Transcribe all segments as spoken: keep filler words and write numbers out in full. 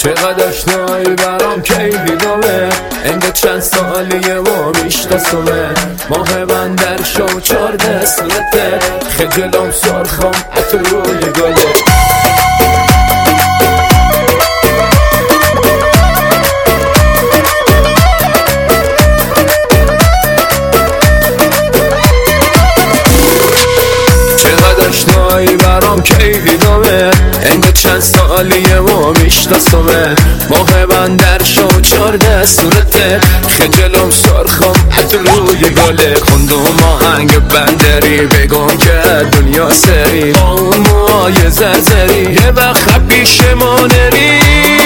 چقدر آشنایی برام کیلی دوه انگه چند سالیه و میشناسمه ماه من در شو چارده صورته خجلم سرخم حتی روی گله آشنایی برام کیلی دوه انگه چند سالیه و میشناسمه ماه من در شو چارده صورته خجلم سرخم حتی روی گله خوندم آهنگ بندری بگم که دنیا سری با اون موهای زرزری یه وقت پیش ما نری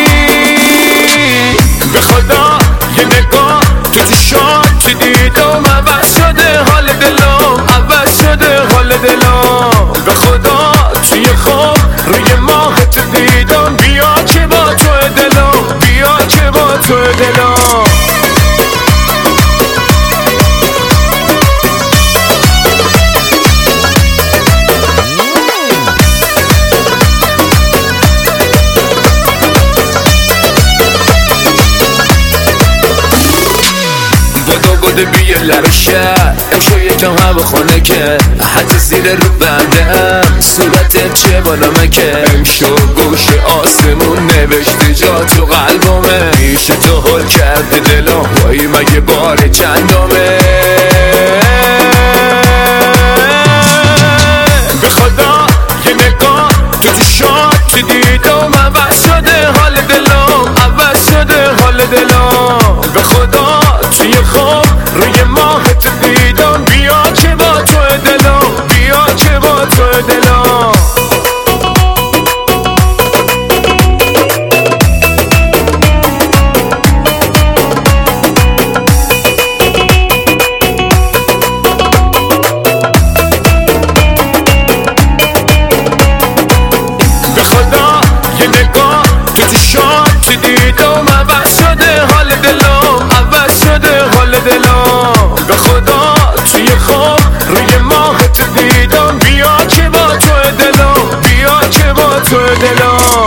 به خدا یه نگاه تو چشات دیدم عوض شده حال دلم عوض شده حال دلم به خدا توی خواب روی ماهت دیدم بیا که با تو دلم بیا که با تو دلم بیه لرشه امشو یکم هوا خونه که حتی زیر رو بندم صورتت چه بالامه که امشو گوش آسمون نوشته جا تو قلبمه میشه تو حل کرده دلم وای مگه بار چندمه به خدا یه نگاه تو چشات دیدم عوض شده حال دلم عوض شده حال دلم به خدا توی خواب روی ماهت دیدم بیا که با تو دلم بیا که با تو دلم به خدا یه نگاه تو چشات دیدم عوض شده حال دلم عوض شده حال دلم به خدا توی خواب روی ماهت دیدم بیا که با تو دلم بیا که با تو دلم